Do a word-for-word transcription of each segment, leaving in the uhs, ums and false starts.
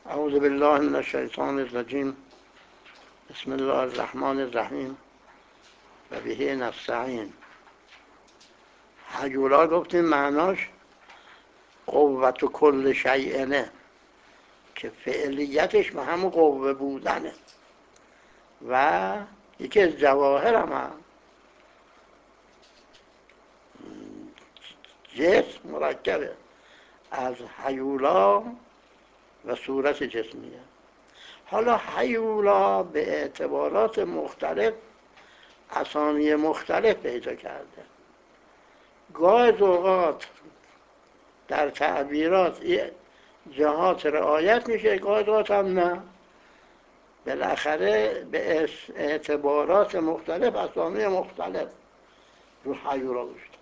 اعوذ بالله من الشیطان الرجیم. بسم الله الرحمن الرحیم و به نستعین. هیولا گفتیم معناش قوت و کل شیئنه که فعلیتش به همون قوه بودنه و یکی از جواهر هم, هم جسم مرکبه از هیولا و صورت جسمیه. حالا هیولا به اعتبارات مختلف اسامی مختلف پیدا کرده. گاهی اوقات در تعبیرات جهات رعایت میشه، گاهی اوقات هم نه. بالاخره به اعتبارات مختلف اسامی مختلف رو هیولا گذاشته.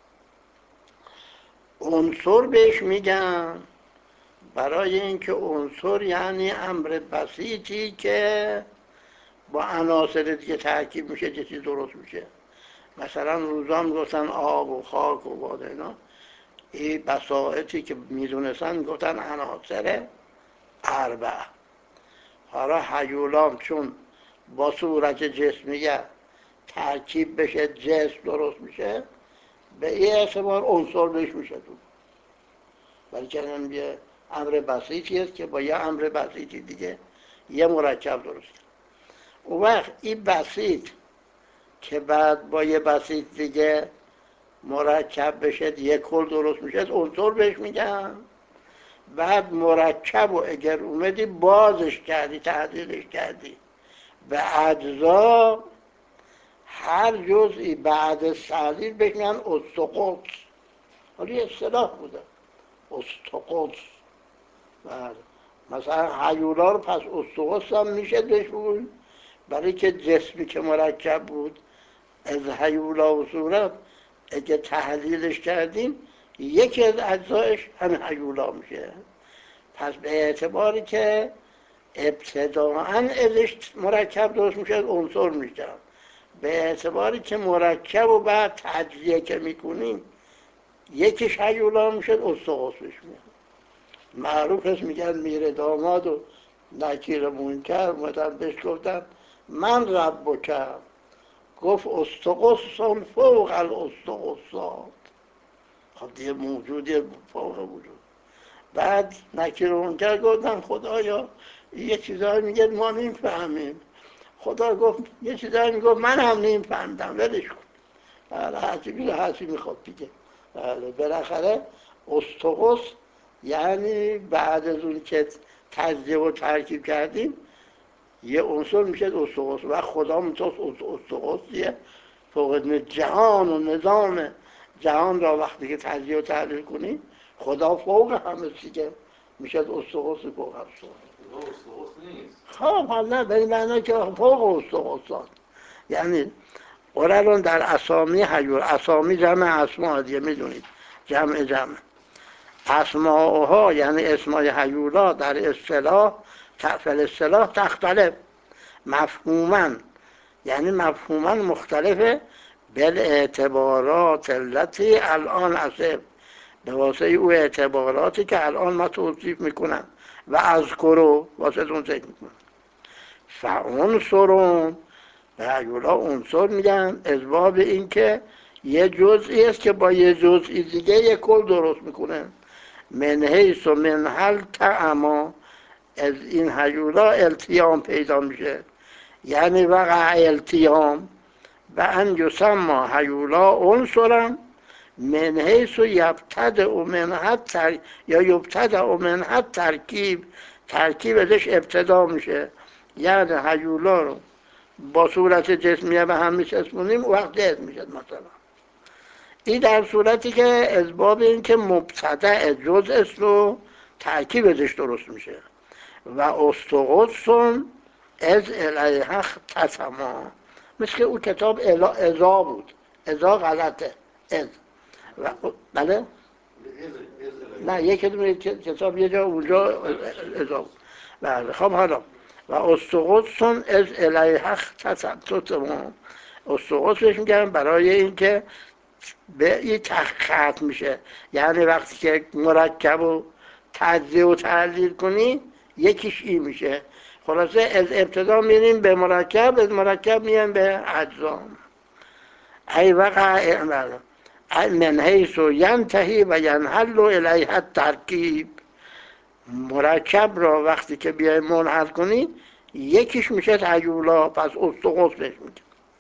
عنصر بهش میگن برای اینکه عنصر یعنی امر بسیطی که با عناصر دیگه ترکیب میشه یه چیز درست میشه. مثلا روزان گفتن آب و خاک و باد اینا، این بساطی که میدونستن گفتن عناصر اربعه. حالا هیولام چون با صورت جسمیه ترکیب بشه جسم درست میشه، به این اعتبار عنصر بهش میشه تو، ولی که یه امر بسیطی است که با یه امر بسیطی دیگه یه مرکب درست کرد. اون وقت این بسیط که بعد با یه بسیط دیگه مرکب بشه یه کل درست میشه عنصر بهش میگن. بعد مرکب و اگر اومدی بازش کردی تحلیلش کردی به اجزا، هر جزئی بعد از تحلیل بهش میگن استقدس. حالا یه اصطلاح بوده استقدس. بعد مثلا هیولا رو پس استقدس هم میشه بهش بود، برای که جسمی که مرکب بود از هیولا و صورت اگه تحلیلش کردیم یکی از اجزایش هم هیولا میشه. پس به اعتباری که ابتداعاً ازش مرکب درست میشه عنصر میشه، به اعتباری که مرکب و بعد تجزیه که میکنیم یکیش هیولا میشه استقدسش میشه. معروف هست میگن میره داماد و نکیر منکر اومدن بهش گفتن من رب کرد، گفت استقدسون فوق الاستقدسات. خب دیگه موجودی فوق وجود. بعد نکیر منکر گفتن خدایا یه چیزایی میگه ما نمیفهمیم. خدا گفت یه چیزایی میگفت من هم نمیفهمدم ولش کن. بله هرچی میگه هرچی میخواد دیگه. بله بالاخره استقدس یعنی بعد از اون که تجزیه و ترکیب کردیم یه عنصر میشه استقدس و خدا میتونست استقدسیه فوق جهان و نظام جهان را وقتی که تجزیه و تحلیل کنیم خدا فوق همه چیزه میشه استقدس فوق همه خب حالا به این معنی که فوق استقدسات یعنی قرآن در اسامی هیول، اسامی جمع اسماء دیگه میدونید، جمع جمع اسماءها یعنی اسمای هیولا در اصطلاح فل اصطلاح تختلف مفهوما، یعنی مفهوما مختلفه بل اعتبارات التي الان اصف، به واسه او اعتباراتی که الان ما توصیف میکنم و اذکرو واسه اون ذکر میکنم. فعنصرون به هیولا عنصر میگن از باب این که یه جزئی است که با یه جزئی دیگه یه کل درست میکنه. من حیث و من حل تعما، از این هیولا التیام پیدا میشه، یعنی وقع التیام و ان یسمى هیولا عنصرا من حیث یبتدع منها تر... یا یبتدع منها ترکیب، ترکیب ازش ابتدا میشه. یعنی هیولا رو با صورت جسمیه به هم میچسبونیم وقت جسم میشه. مثلا این در صورتی که از باب این که مبتدع جزء است و ترکیب ازش درست میشه. و استقدسون از الیه تسما، مثل که اون کتاب ازا بود، ازا غلطه از و بله نه یکی دونه کتاب یه جا اونجا ازا بود. بله خب حالا و استقدسون از الیه تسما، استقدس بهش میگن برای اینکه به این ختم میشه، یعنی وقتی که مرکب و تجزیه و تحلیل کنی یکیش این میشه. خلاصه از ابتدا میریم به مرکب، از مرکب میریم به اجزام. ای وقع من حیث ینتهی و ینحل الیه الترکیب. مرکب را وقتی که بیای منحل کنید یکیش میشه هیولا، پس استقص بهش میگن.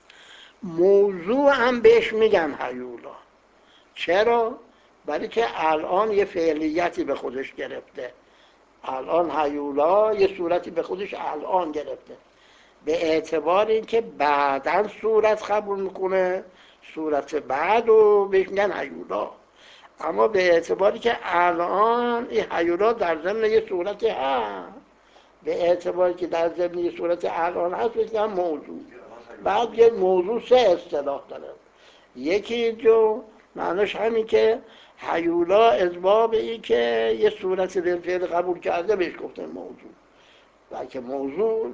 موضوع هم بهش میگن هیولا. چرا؟ برای که الان یه فعلیتی به خودش گرفته. الان هیولا یه صورتی به خودش الان گرفته، به اعتبار اینکه بعداً صورت قبول میکنه، صورت بعد رو بهش میگن هیولا. اما به اعتباری که الان این هیولا در ضمن یه صورت هست، به اعتباری که در ضمن یه صورت الان هست بهش میگن موضوع. بعد یه موضوع سه اصطلاح داره. یکی جو معناش همین که هیولا از باب این که یه صورت بالفعل قبول کرده بهش گفتن موضوع، بلکه موضوع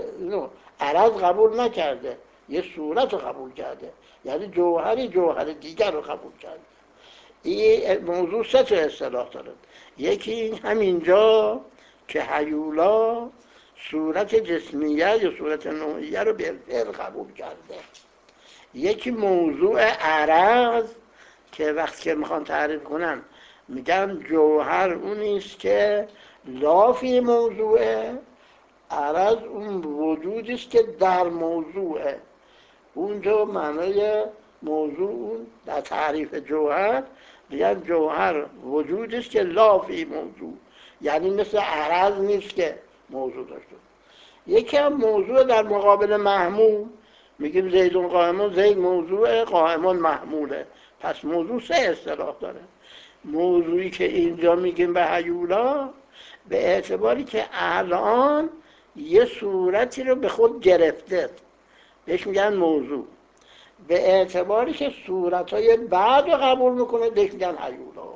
عرض قبول نکرده، یه صورت رو قبول کرده، یعنی جوهری جوهر دیگر رو قبول کرده. این موضوع سه تا اصطلاح داره. یکی همینجا که هیولا صورت جسمیه یا صورت نوعیه رو بالفعل قبول کرده. یکی موضوع عرض که وقتی که میخوان تعریف کنن میگن جوهر اونیست که لافی موضوعه، عرض اون وجودی است که در موضوعه. اونجا معنای موضوع اون در تعریف جوهر میگن جوهر وجودی است که لافی موضوع، یعنی مثل عرض نیست که موضوع داشته. یکی هم موضوع در مقابل محمول، میگیم زیدون قائمون، زید موضوع، قائمون محموله. پس موضوع سه اصطلاح داره. موضوعی که اینجا میگیم به هیولا به اعتباری که الان یه صورتی رو به خود گرفته بهش میگن موضوع، به اعتباری که صورتهای بعد رو قبول میکنه بهش میگن هیولا.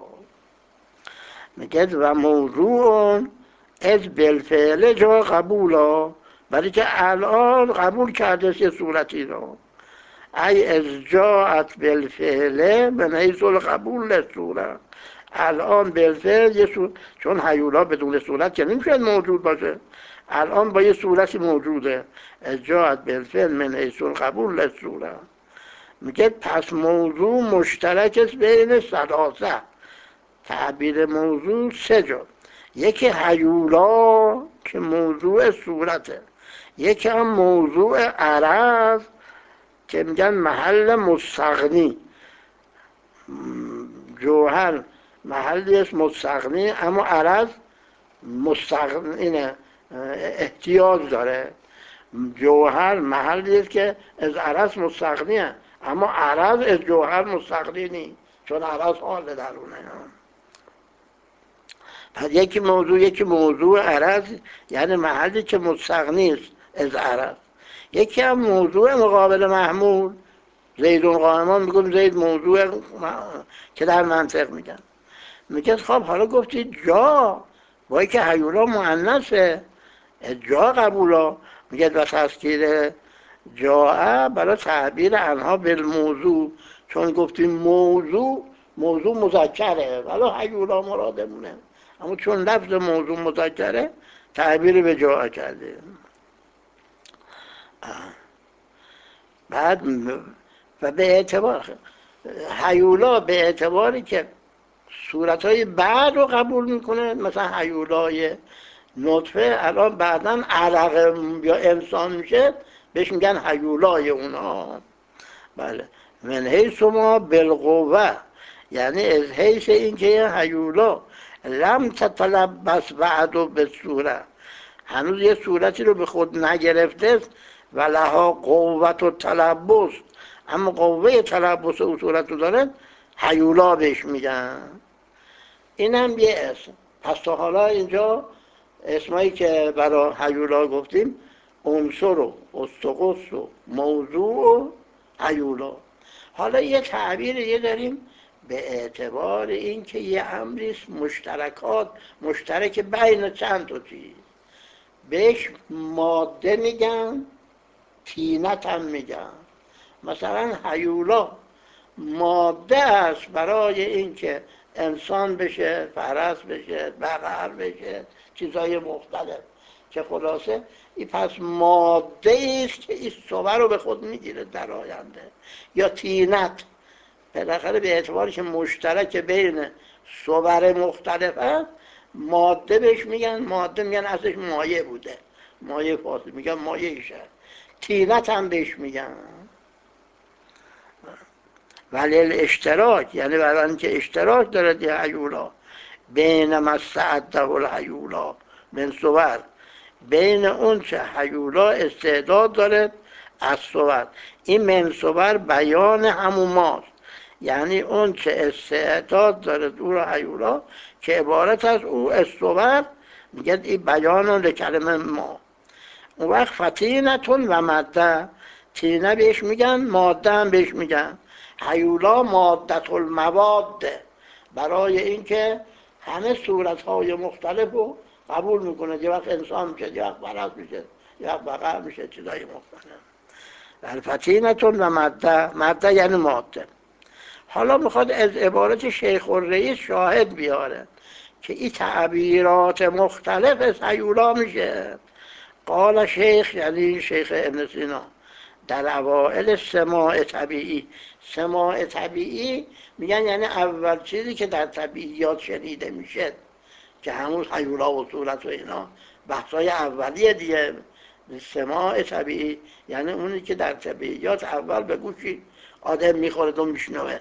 میگه و موضوع از بالفعل جا قبولا، برای که الان قبول کرده یه صورتی رو. ای از جاعت بالفعل من حیث القبول للصورت. الان بالفعل یه صورت، چون هیولا بدون صورت که نمیشه موجود باشه، الان با یه صورتی موجوده. از جاعت بالفعل من حیث القبول للصورت. میگه پس موضوع مشترک است بین ثلاثه. تعبیر موضوع سه جا. یکی هیولا که موضوع صورته، یکی هم موضوع عرض که میگن محل مستغنی. جوهر محلی است مستغنی، اما عرض مستغنی احتیاج داره. جوهر محلی است که از عرض مستغنیه، اما عرض از جوهر مستغنی نیست، چون عرض حال درونه. پس یکی موضوع یکی موضوع عرض، یعنی محلی که مستغنی است از عرض. یکی هم موضوع مقابل محمول، زیدون قائمان میگم زید موضوع که در منطق میگن. میگه خب حالا گفتید جا، با که هیولا مؤنثه جا قبولا. میگه و تذکیر جا برای تعبیر انها بالموضوع، چون گفتیم موضوع موضوع مذکره ولی هیولا مرادمونه، اما چون لفظ موضوع مذکره تعبیر به جا کرده. بعد و به اعتبار هیولا به اعتباری که صورتهای بعد رو قبول میکنه، مثلا هیولای نطفه الان بعداً علقه یا انسان میشه بهش میگن هیولای اونا. بله. من حیث ما بالقوه، یعنی از حیث این که هیولا لم تتلبس بعد و به صورت، هنوز یه صورتی رو به خود نگرفته و لها قوت و تلبس، اما قوه تلبس و صورت رو داره، هیولا بهش میگن. این هم یه اسم. پس تا حالا اینجا اسمایی که برای هیولا گفتیم عنصر و استقص و موضوع و هیولا. حالا یه تعبیر یه داریم به اعتبار اینکه یه امریست مشترکات مشترک بین چند تا چیز، بهش ماده میگن، تینت هم میگن. مثلا هیولا ماده است برای اینکه انسان بشه، فرس بشه، بقر بشه، چیزای مختلف که خلاصه این پس ماده است که این صور رو به خود میگیره در آینده. یا تینت، بالاخره به اعتباری که مشترک بین صور مختلف هست ماده بهش میگن. ماده میگن ازش مایه بوده، مایه فاصله میگن مایه ایشه. تینت هم بهش میگن. ولی اشتراک یعنی برای اینکه اشتراک داره دی هیولا بین ما استعده الهیولا من صور، بین اون چه هیولا استعداد داره از صور. این من صور بیان همون ماست، یعنی اون چه استعداد داره او را هیولا که عبارت از او استور، میگه این بیان لکلمه ما. اون وقت فتینتون و ماده، تینه بهش میگن، ماده هم بهش میگن. هیولا مادت المواد، برای اینکه همه صورتهای مختلف رو قبول میکنه. یه وقت انسان میشه، یه وقت فرس میشه، یه وقت بقر میشه، چیزای مختلف. فتینتون و ماده، ماده یعنی ماده. حالا میخواد از عبارت شیخ الرئیس شاهد بیاره که این تعبیرات مختلف از هیولا میشه. قال شیخ یعنی شیخ ابن سینا در اوائل سماع طبیعی، سماع طبیعی میگن یعنی اول چیزی که در طبیعیات شنیده میشه که همون هیولا و صورت و اینا بحثای اولیه دیگه. سماع طبیعی یعنی اونی که در طبیعیات اول به گوشی آدم میخوره و میشنوه.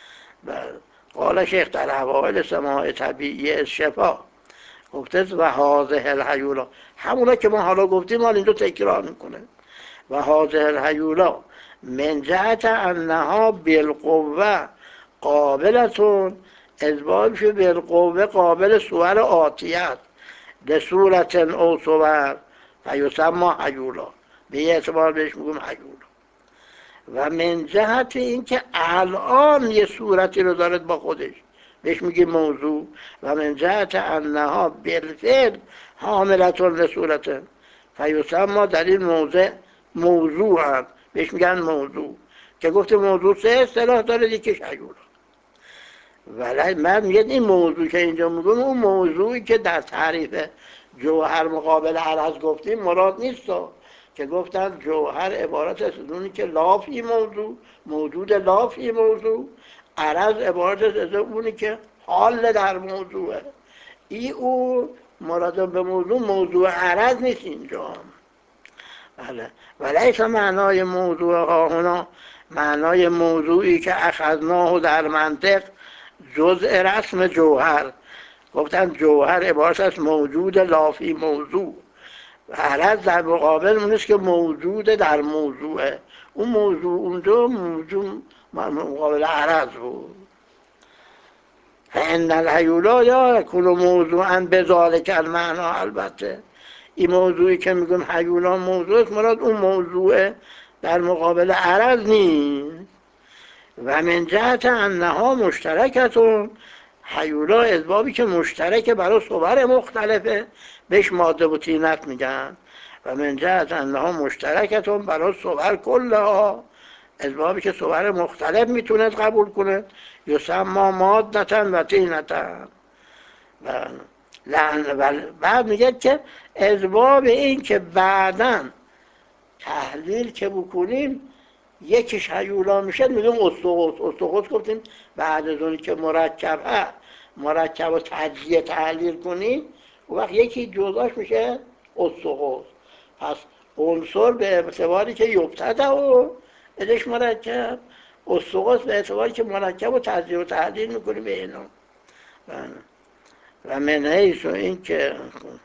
قال شیخ در اوائل سماع طبیعی شفا گفته و هذه الهیولا، همونا که ما حالا گفتیم حالا اینجا تکرار میکنه. و هذه الهیولا من جهت انها بالقوه قابلتون، ازبابش بالقوه قابل صور آتیت لصورت او صور فیسمى هیولا، به یه اعتبار بهش میگم هیولا. و من جهت اینکه الان یه صورتی رو دارد با خودش بهش میگه موضوع. و من جهت انها بالفعل حاملتون لصورت فیسمى، در این موضع موضوع هم بهش میگن موضوع، که گفته موضوع سه اصطلاح داره، یکیش هیولا. ولی من میگم این موضوع که اینجا میگم اون موضوعی که در تعریف جوهر مقابل عرض گفتیم مراد نیست، که گفتن جوهر عبارت از اونی که لافی موضوع، موجود لافی موضوع، عرض عبارت از اونی که حال در موضوعه. ای او مراد به موضوع موضوع عرض نیست اینجا. بله. ولیس معنای موضوع ها هنا، معنای موضوعی که اخذناه در منطق جزء رسم جوهر. گفتن جوهر عبارت از موجود لافی موضوع، عرض در مقابل اونیست که موجود در موضوعه. اون موضوع اونجا موضوع مقابل عرض بود. فان الهیولا یا یکون موضوعا بذالک المعنا، البته این موضوعی که میگم هیولا موضوع مراد اون موضوعه در مقابل عرض نیست. و من جهت انها مشترکتون، هیولا اسبابی که مشترکه برای صور مختلفه بهش ماده و طینت میگن. و من جهت انها مشترکتون برای صور کلها، اسبابی که صور مختلف میتونه قبول کنه، یسمى مادتا و طینتا. و بعد میگه که اسباب این که بعداً تحلیل که بکنیم یکیش هیولا میشه، میگم استقوس. استقوس گفتیم بعد از اونی که مرکب ها مرکب و تجزیه تحلیل کنیم و وقت یکی جزاش میشه استقوس. پس عنصر به اعتباری که یبتدع و ازش مرکب، استقوس به اعتباری که مرکب و تجزیه و تحلیل میکنیم به اینا. و من حیث این که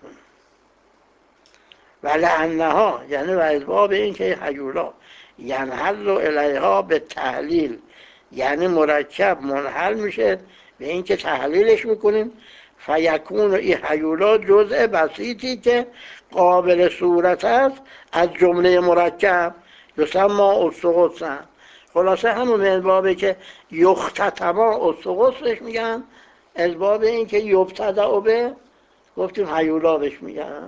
ولعنها یعنی و اسباب این که هیولا ینحل الیها به تحلیل، یعنی مرکب منحل میشه به این که تحلیلش میکنیم. فیکون ای هیولا جزء بسیطی که قابل صورت است از جمله مرکب، یسمى استقوسا. خلاصه همون اسبابی که یختتما استقوسش میگن، اسباب این که یبتدع به گفتیم هیولا بهش میگن.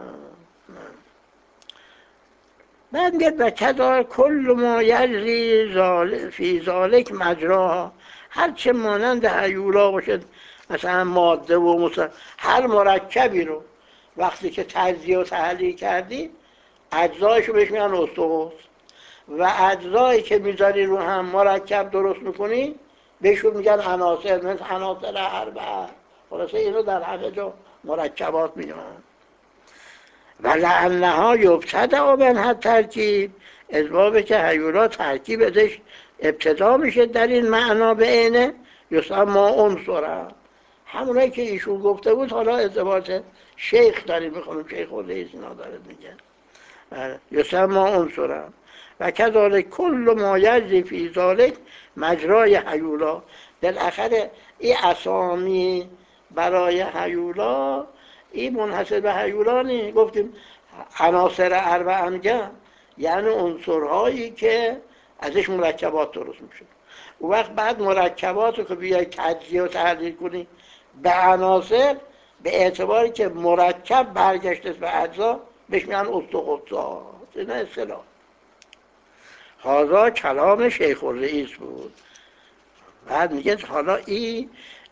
بعد میگه و کذا کل ما یجری فی ذالک مجراها، هر چه مانند هیولا باشد مثلا ماده و مثلا هر مرکبی رو وقتی که تجزیه و تحلیل کردی اجزایشو بهش میگن استخوص و اجزایی که میذاری رو هم مرکب درست میکنی بهشون میگن عناصر، مثل عناصر اربعه. خلاصه اینو در همه جا مرکبات میگن. و لعلها یبتدأ منها ترکیب، اسباب که هیولا ترکیب ازش ابتدا میشه در این معنا به عینه یسمى عنصرا. همونایی که ایشون گفته بود حالا ارتباط شیخ داریم میخونیم، شیخ الرئیس اینا داره میگه یسمى عنصرا و کذالک کل ما یجری فی ذلک مجرای هیولا. بالاخره این اسامی برای هیولا این منحصر به هیولا نیست. گفتیم عناصر اربعه میگن یعنی عنصرهایی که ازش مرکبات درست میشه. اون وقت بعد مرکبات رو که بیای تجزیه و تحلیل کنی به عناصر، به اعتباری که مرکب برگشته به اجزا بهش میگن استخوصات. این اصطلاح هذا کلام شیخ الرئیس بود. بعد میگه حالا این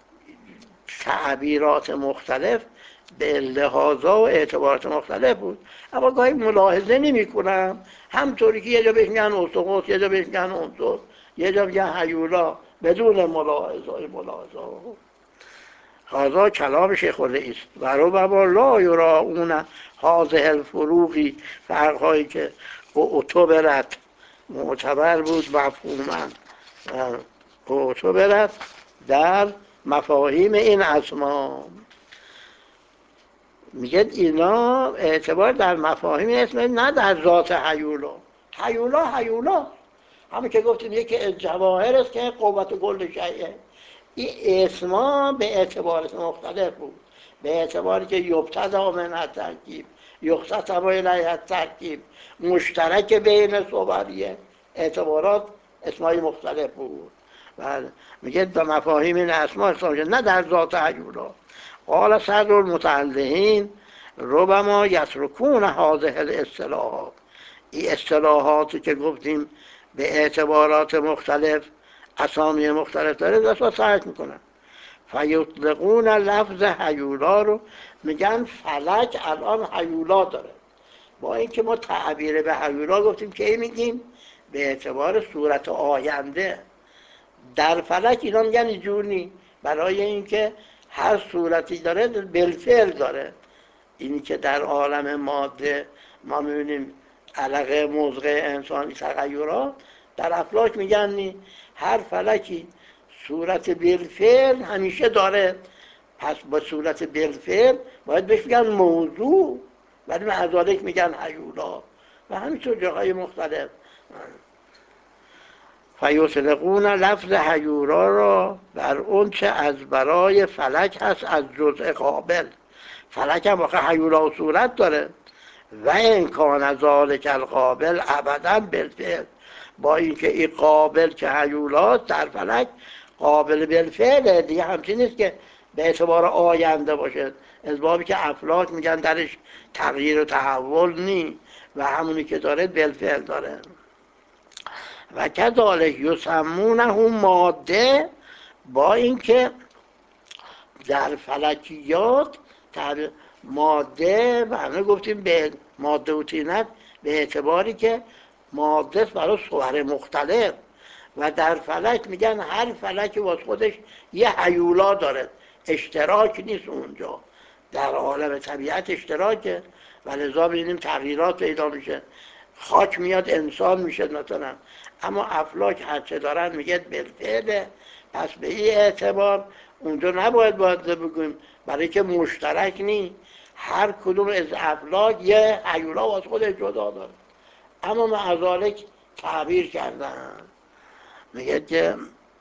تعبیرات مختلف به لحاظا و اعتبارات مختلف بود، اما گاهی ملاحظه نمی کنم، همطوری که یه جا بهش میگن استخوص، یه جا بهش میگن عنصر، یه جا میگن هیولا، بدون ملاحظه ملاحظه هذا کلام شیخ الرئیس و ربما لا یراؤون هذه الفروقی، فرقهایی که اعتبرت معتبر بود مفهوما اعتبرت در مفاهیم این اسما. میگه اینا اعتبار در مفاهیم اسم، نه در ذات هیولا. هیولا هیولا همون که گفتیم یکی از جواهر است که قوت کل شیء. این اسما به اعتبار مختلف بود، به اعتباری که یبتدأ من الترکیب، یختصر الیه الترکیب، مشترک بین صوریه، اعتبارات اسمای مختلف بود. بله میگه به مفاهیم این اسما اقسام شد، نه در ذات هیولا. قال صدر المتعلقین ربما یترکون هذه الاصطلاحات، این اصطلاحاتی که گفتیم به اعتبارات مختلف اسامی مختلف داره دست ترک میکنن. فیطلقون لفظ هیولا رو میگن فلک الان هیولا داره. با اینکه ما تعبیر به هیولا گفتیم که میگیم به اعتبار صورت آینده، در فلک اینا میگن اینجور نی، برای اینکه هر صورتی داره بالفعل داره. اینی که در عالم ماده ما میبینیم علقه مزغه انسانی تغیرات، در افلاک میگن نی، هر فلکی صورت بالفعل همیشه داره، پس با صورت بالفعل باید بهش میگن موضوع، ولی معذالک میگن هیولا و همینطور جاهای مختلف. فیطلقون لفظ هیولا را بر اون چه از برای فلک هست از جزء قابل. فلک هم واقع هیولا و صورت داره و امکان ذالک القابل ابدا بالفعل، با اینکه این قابل که هیولاست در فلک قابل بالفعله دیگه، همچین نیست که به اعتبار آینده باشه. اسبابی که افلاک میگن درش تغییر و تحول نی و همونی که داره بالفعل داره. و کذالک یسمونه ماده، با اینکه در فلکیات ماده و همه گفتیم به ماده و طینت به اعتباری که ماده برای صور مختلف، و در فلک میگن هر فلک واسه خودش یه هیولا داره، اشتراک نیست اونجا. در عالم طبیعت اشتراکه و لذا ببینیم تغییرات پیدا میشه، خاک میاد انسان میشه مثلا، اما افلاک هرچه دارن میگه بالفعله. پس به این اعتبار اونجا نباید باید بگویم، برای که مشترک نی، هر کدوم از افلاک یه هیولا واسه خودش جدا داره، اما معذالک تعبیر کردن. میگه که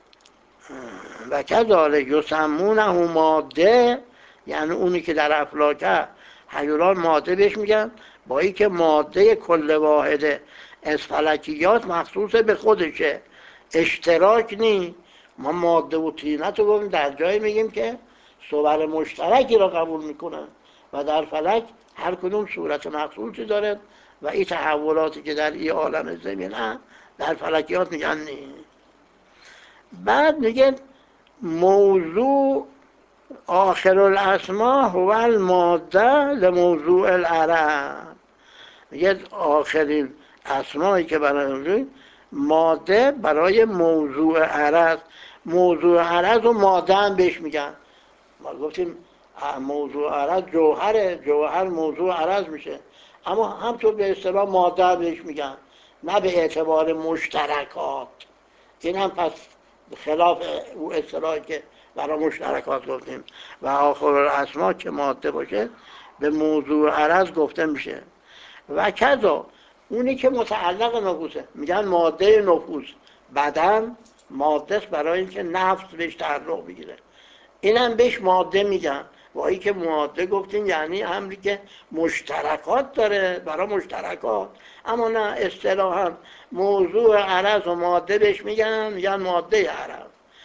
و کذالک یسمونه ماده، یعنی اونی که در افلاکه هیولان ماده بهش میگن، با این که ماده کل واحده از فلکیات مخصوص به خودشه، اشتراک نی. ما ماده و طینت رو گفتیم در جایی میگیم که صور مشترکی را قبول میکنن و در فلک هر کدوم صورت مخصوصی داره و این تحولاتی که در این عالم زمینه در فلکیات میگن نی. بعد میگه موضوع آخر الاسما هو الماده لموضوع العرب. میگه آخرین اسمایی که برای ماده برای موضوع عرض. موضوع عرض و ماده هم بهش میگن. ما گفتیم موضوع عرض جوهره، جوهر موضوع عرض میشه، اما همطور به اصطلاح ماده هم بهش میگن، نه به اعتبار مشترکات. این هم پس خلاف او اصطلاحی که برای مشترکات گفتیم. و آخر الاسما که ماده باشه به موضوع عرض گفته میشه. و کذا اونی که متعلق نفوسه میگن ماده نفوس. بدن ماده است برای اینکه نفس بهش تعلق بگیره، اینم بهش ماده میگن. و این که ماده گفتین یعنی امری که مشترکات داره، برای مشترکات. اما نه، اصطلاحا موضوع عرض و ماده بهش میگن، میگن ماده عرض.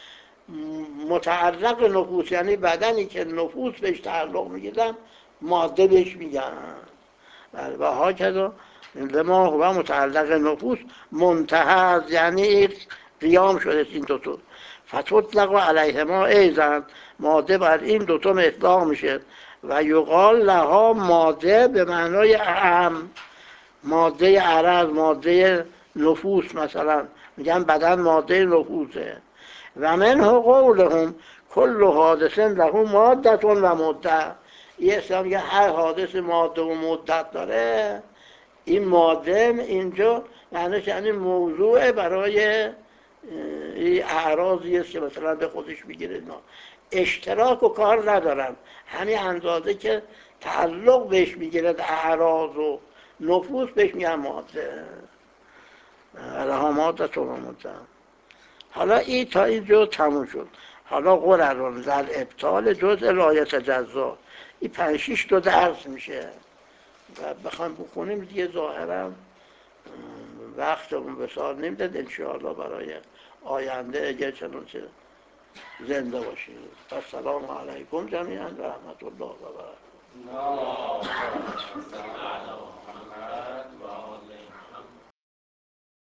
متعلق نفوس یعنی بدنی که نفوس بهش تعلق میگیرن ماده بهش میگن. و ها کذا لما هو متعلق نفوس منتهى، یعنی قیام شده این دوتا. فتطلق علیه ما ایزن، ماده بر این دوتا اطلاق میشه. و یقال لها ماده به معنای اهم، ماده عرض، ماده نفوس. مثلا میگن بدن ماده نفوسه. و منه قولهم کل حادث له مادتون و مدت. یه اسلام میگه هر حادث ماده و مدت داره. این ماده اینجا معنیش یعنی موضوع برای این اعراضی است که مثلا به خودش میگیره. اینا اشتراک و کار ندارن، همین اندازه که تعلق بهش میگیره اعراض و نفوس بهش میگن ماده. لها مادت و مدت. حالا این تا اینجا تموم شد. حالا قررون در ابطال جزء لایت جزا، این پنج شیش تا درس میشه و بخوایم بخونیم دیگه ظاهرا وقتمون بسار نمیداد. انشاءالله برای آینده اگر چنانچه زنده باشیم. السلام علیکم جمیعا و رحمت الله و برکاته.